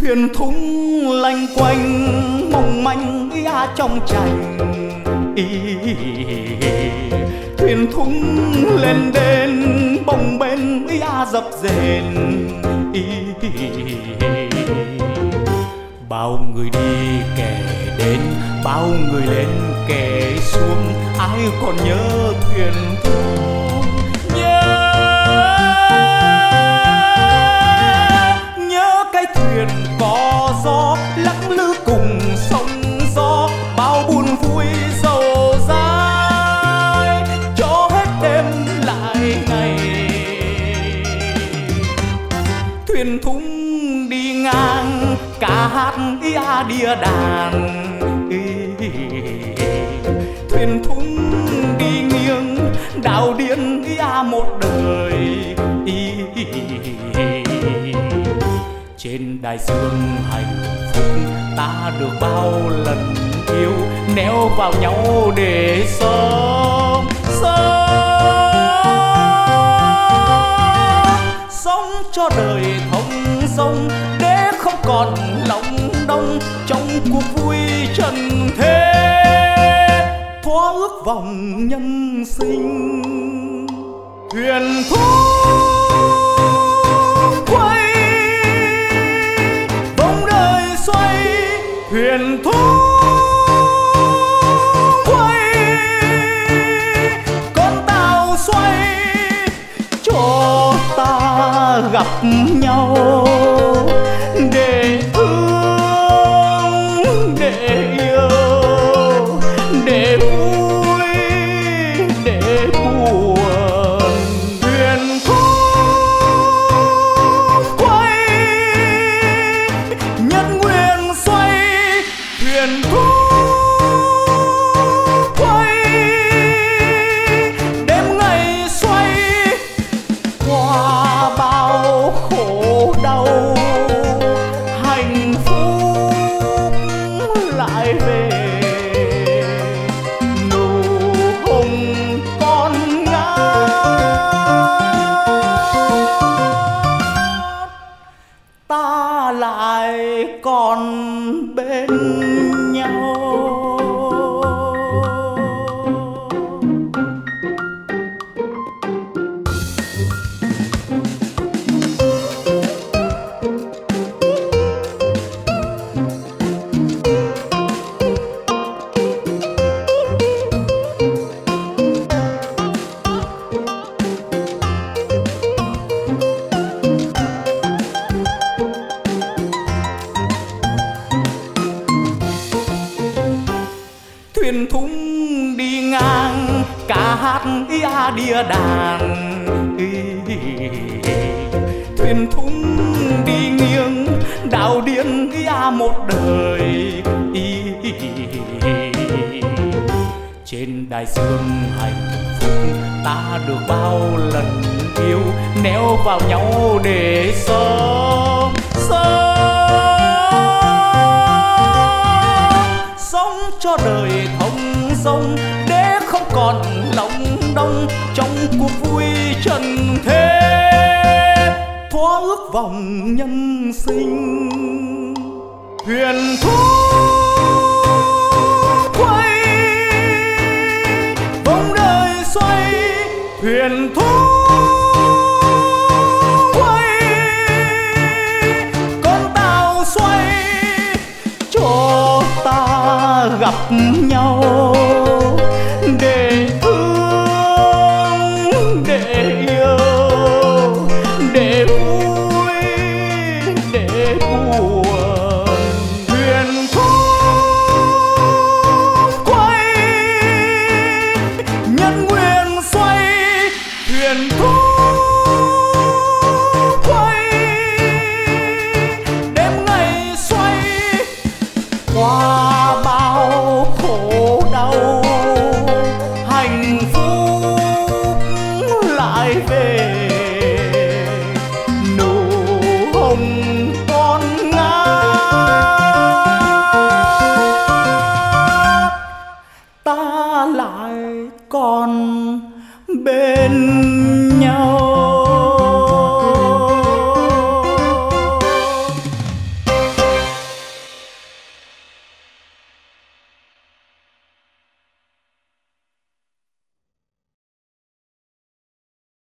thuyền thúng lanh quanh mong manh trong chành. Thuyền thúng lên đên bồng bềnh dập dềnh. Bao người đi kẻ đến, bao người lên kẻ xuống, ai còn nhớ thuyền thúng. Nhớ cái thuyền có gió lắc lư cùng sóng gió, bao buồn vui dầu dãi cho hết đêm lại ngày. Thuyền thúng đi ngang ca hát đĩa đàn. Thuyền thúng đi nghiêng đào điên một đời. Trên đại dương hạnh phúc ta được bao lần yêu, néo vào nhau để sống. Sống cho đời thông dong để không còn lòng đông trong cuộc vui trần thế. Thoa ước vòng nhân sinh thuyền thúng quay, vòng đời xoay. Thuyền thúng quay, con tàu xoay cho ta gặp nhau để thương, để yêu, để vui, để buồn. Thuyền thúng quay, nhân nguyên xoay. Thuyền thúng quay, đêm ngày xoay. Qua bao khổ đau hạnh phúc lại về. Nụ hồng còn ngát, ta lại còn bên nhau. Thuyền thúng đi ngang ca hát đĩa đàn. Thuyền thúng đi nghiêng đào điên một đời. Trên đại dương hạnh phúc ta được bao lần yêu, néo vào nhau để sống. Sống cho đời thông dong để không còn lòng đông trong cuộc vui trần thế. Thoa ước vòng nhân sinh thuyền thúng quay, vòng đời xoay. Thuyền thúng quay, con tàu xoay cho ta gặp nhau